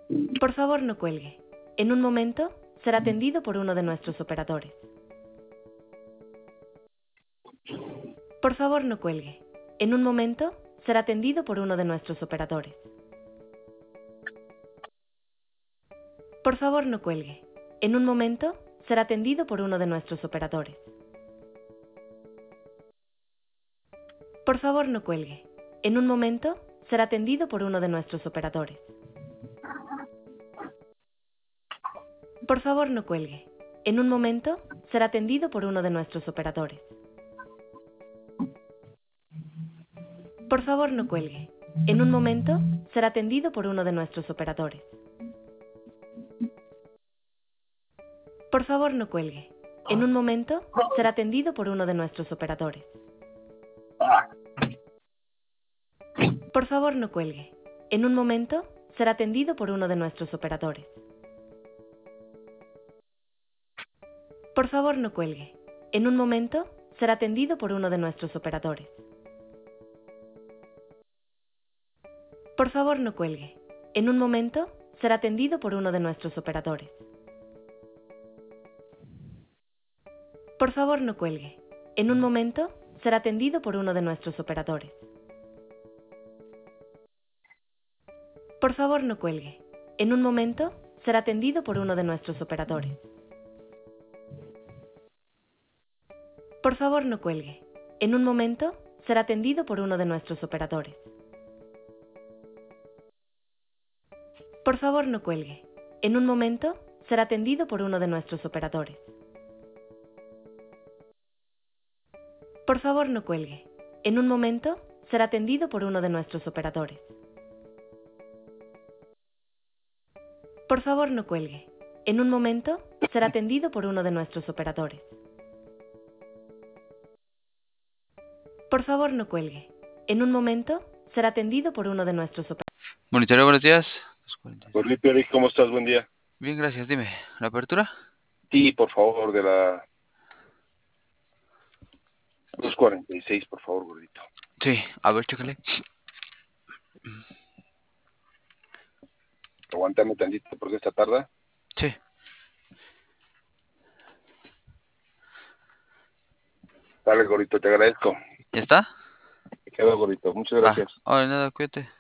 Por favor, no cuelgue. En un momento, será atendido por uno de nuestros operadores. Por favor, no cuelgue. En un momento, será atendido por uno de nuestros operadores. Por favor, no cuelgue. En un momento, será atendido por uno de nuestros operadores. Por favor, no cuelgue. En un momento, será atendido por uno de nuestros operadores. Por favor, no cuelgue. En un momento, será atendido por uno de nuestros operadores. Por favor, no cuelgue. En un momento, será atendido por uno de nuestros operadores. Por favor, no cuelgue. En un momento, será atendido por uno de nuestros operadores. Por favor, no cuelgue. En un momento, será atendido por uno de nuestros operadores. Por favor, no cuelgue. En un momento, será atendido por uno de nuestros operadores. Por favor, no cuelgue. En un momento, será atendido por uno de nuestros operadores. Por favor, no cuelgue. En un momento, será atendido por uno de nuestros operadores. Por favor, no cuelgue. En un momento, será atendido por uno de nuestros operadores. Por favor, no cuelgue. En un momento, será atendido por uno de nuestros operadores. Por favor, no cuelgue. En un momento, será atendido por uno de nuestros operadores. Por favor, no cuelgue. En un momento, será atendido por uno de nuestros operadores. Por favor, no cuelgue. En un momento, será atendido por uno de nuestros operadores. Por favor, no cuelgue. En un momento, será atendido por uno de nuestros operadores. Monitoreo, buenos días. 2:46. Gordito Eric, ¿cómo estás? Buen día. Bien, gracias. Dime, ¿la apertura? Sí, por favor, de la 2:46, por favor, gordito. Sí, a ver, chécale. Aguántame tantito porque esta tarda. Sí. Dale, gordito, te agradezco. ¿Ya está? Te quedo, gordito. Muchas Va. gracias. Ahora nada, cuídate.